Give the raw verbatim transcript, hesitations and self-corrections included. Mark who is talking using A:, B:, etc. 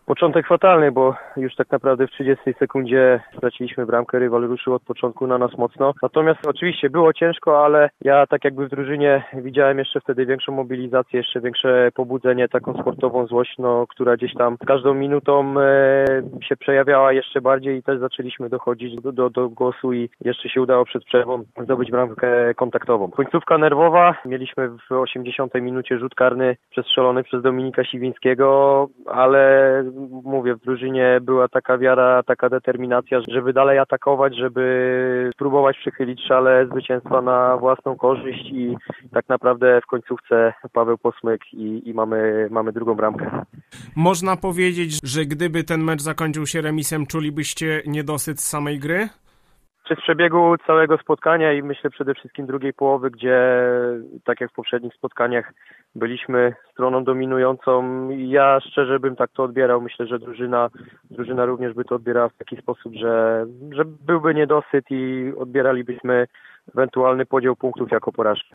A: Początek fatalny, bo już tak naprawdę w trzydziestej sekundzie straciliśmy bramkę, rywal ruszył od początku na nas mocno. Natomiast oczywiście było ciężko, ale ja tak jakby w drużynie widziałem jeszcze wtedy większą mobilizację, jeszcze większe pobudzenie, taką sportową złość, no, która gdzieś tam z każdą minutą e, się przejawiała jeszcze bardziej i też zaczęliśmy dochodzić do, do, do głosu i jeszcze się udało przed przerwą zdobyć bramkę kontaktową. Końcówka nerwowa, mieliśmy w osiemdziesiątej minucie rzut karny przestrzelony przez Dominika Siwińskiego, ale mówię, w drużynie była taka wiara, taka determinacja, żeby dalej atakować, żeby spróbować przychylić szale zwycięstwa na własną korzyść i tak naprawdę w końcówce Paweł Posmyk i, i mamy, mamy drugą bramkę.
B: Można powiedzieć, że gdyby ten mecz zakończył się remisem, czulibyście niedosyt samej gry?
A: Czy z przebiegu całego spotkania i myślę przede wszystkim drugiej połowy, gdzie tak jak w poprzednich spotkaniach byliśmy stroną dominującą, ja szczerze bym tak to odbierał. Myślę, że drużyna, drużyna również by to odbierała w taki sposób, że, że byłby niedosyt i odbieralibyśmy ewentualny podział punktów jako porażkę.